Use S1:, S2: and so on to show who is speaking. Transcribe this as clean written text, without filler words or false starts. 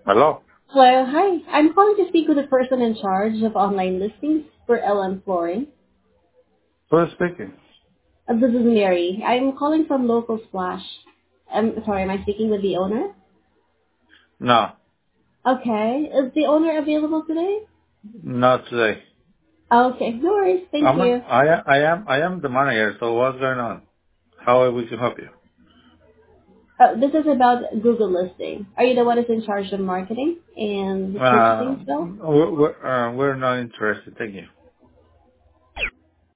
S1: Hello.
S2: Hello, hi. I'm calling to speak with the person in charge of online listings for LM Flooring.
S1: Who's speaking?
S2: This is Mary. I'm calling from Local Splash. Sorry, am I speaking with the owner?
S1: No,
S2: Okay. Is the owner available today?
S1: not today.
S2: Okay, no worries. Thank you.
S1: I am the manager. So what's going on? How we can help you?
S2: This is about Google listing. Are you the one who's in charge of marketing and purchasing still?
S1: We're not interested. Thank you.